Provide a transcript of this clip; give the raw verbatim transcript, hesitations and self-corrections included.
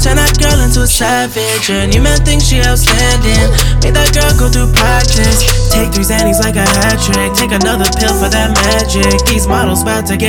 Turn that girl into a savage, and you men think she outstanding. Make that girl go through practice. Take three Xannies like a hat trick. Take another pill for that magic. These models about to get